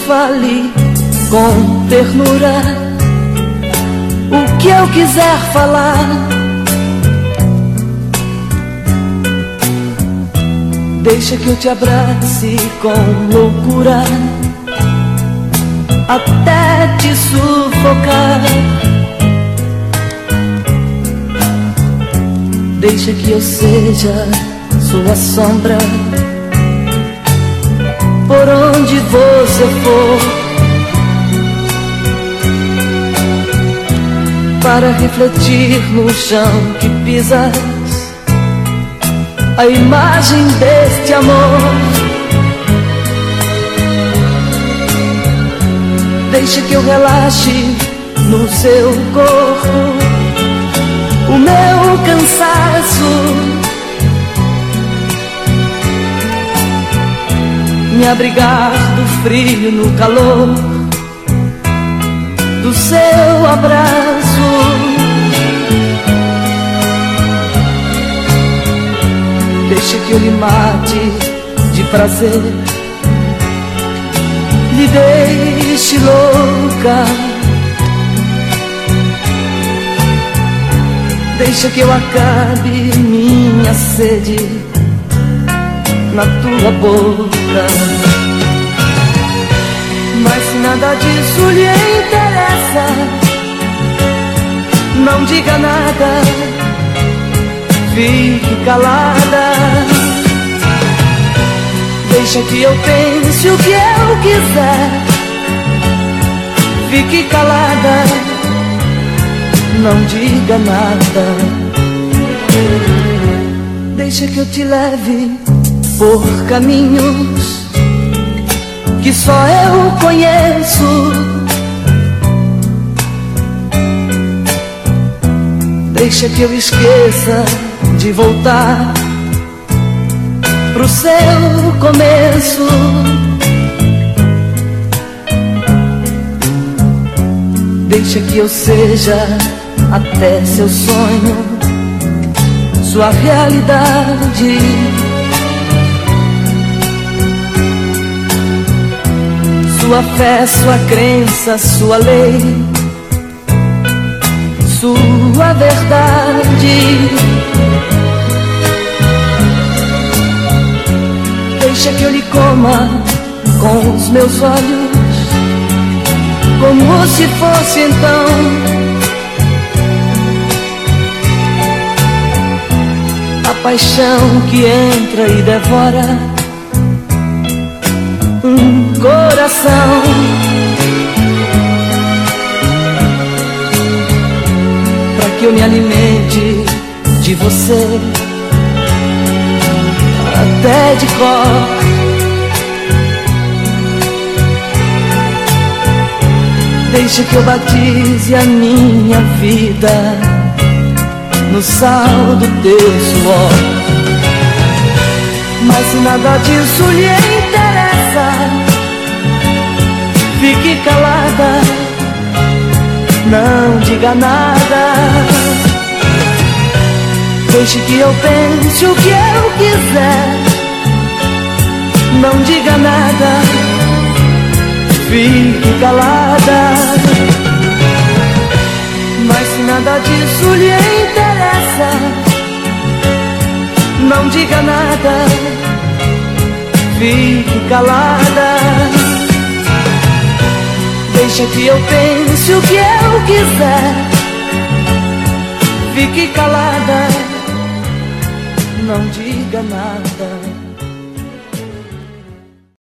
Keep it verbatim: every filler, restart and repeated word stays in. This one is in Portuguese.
fale com ternura o que eu quiser falar. Deixa que eu te abrace com loucura até te sufocar. Deixa que eu seja sua sombra por onde você for, para refletir no chão que pisas a imagem deste amor. Deixa que eu relaxe no seu corpo o meu cansaço, me abrigar do frio no calor do seu abraço. Deixa que eu lhe mate de prazer, lhe deixe louca. Deixa que eu acabe minha sede na tua boca. Mas se nada disso lhe interessa, não diga nada, fique calada. Deixa que eu pense o que eu quiser, fique calada, não diga nada. Deixa que eu te leve por caminhos que só eu conheço. Deixa que eu esqueça de voltar pro seu começo. Deixa que eu seja até seu sonho, sua realidade. Sua fé, sua crença, sua lei, sua verdade. Deixa que eu lhe coma com os meus olhos, como se fosse então a paixão que entra e devora um coração. Pra que eu me alimente de você até de cor. Deixa que eu batize a minha vida no sal do teu suor. Mas se nada disso lhe interessa, fique calada, não diga nada. Deixe que eu pense o que eu quiser, não diga nada, fique calada. Mas se nada disso lhe interessa, não diga nada, fique calada. Deixa que eu pense o que eu quiser, fique calada, não diga nada.